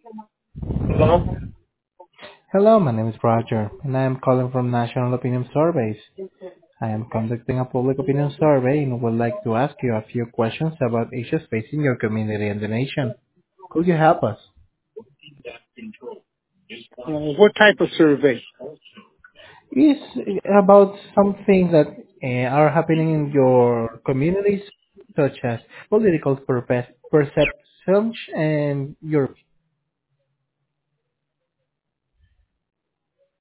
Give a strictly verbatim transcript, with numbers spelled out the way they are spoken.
Hello? Hello, my name is Roger, and I am calling from National Opinion Surveys. I am conducting a public opinion survey and would like to ask you a few questions about issues facing your community and the nation. Could you help us? Uh, what type of survey? It's about some things that uh, are happening in your communities, such as political perpe- perceptions and your